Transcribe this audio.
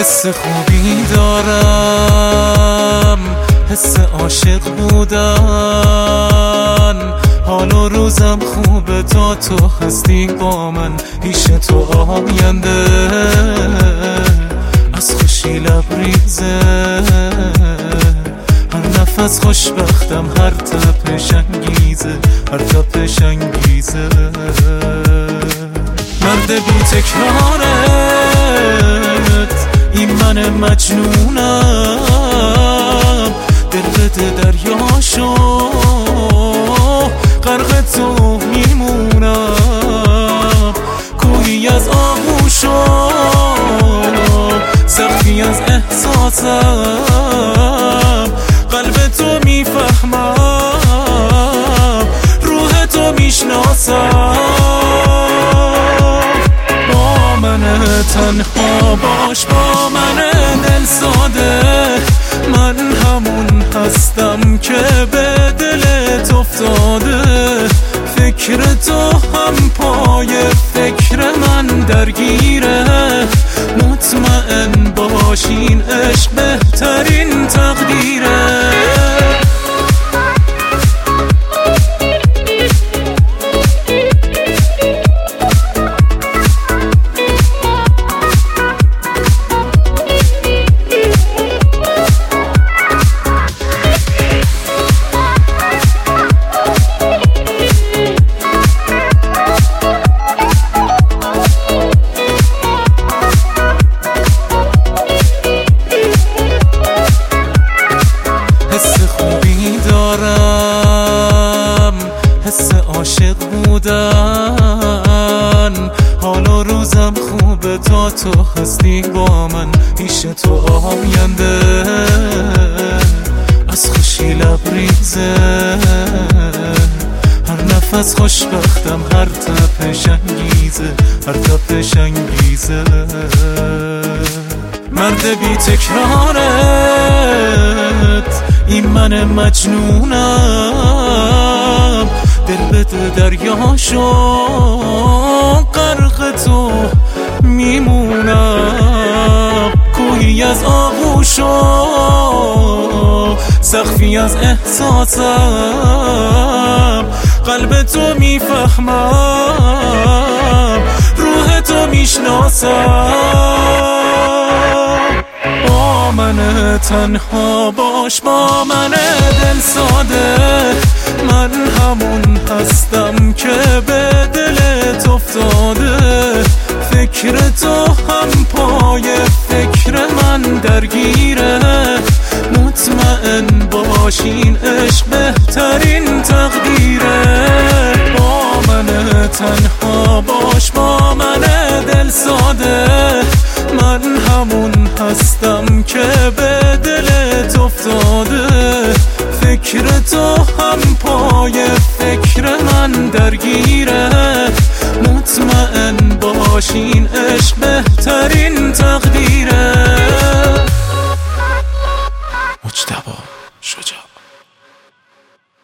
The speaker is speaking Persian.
حس خوبی دارم، حس عاشق بودن. حال و روزم خوبه تا تو هستی با من، پیش تو آینده از خوشی لبریزه. هر نفس خوشبختم، هر تپش انگیزه، هر تپش انگیزه. مرد بی تکرارت، این من مجنونم. دل بده دریاشو، غرق تو میمونم. کوهی از آغوشو، سختی از احساسم. قلب تو میفهمم، روح تو میشناسم. با من تنها باش، با من دل ساده. من همون هستم که به دلت افتاده. فکر تو هم پای فکر من درگیره. مطمئن باش این عشق بهترین تقدیره. حس عاشق بودن. حال و روزم خوبه تا تو هستی با من، پیش تو آینده از خوشی لبریزه. هر نفس خوشبختم، هر تپش انگیزه، هر تپش انگیزه. مرد بی تکرارت، این من مجنونم. دل بده دریاشو، غرق تو میمونم. کوهی از آغوشو، سخفی از احساسم. قلب تو میفهمم، روح تو میشناسم. با من تنها باش، با من دل ساده. من همون هستم که به دلت افتاده. فکر تو هم پای فکر من درگیره. مطمئن باش این عشق بهترین تقدیره. با من تنها باش، با من دل ساده. من همون هستم که به دلت افتاده. فکر تو هم پای فکر من درگیره. مطمئن باش این عشق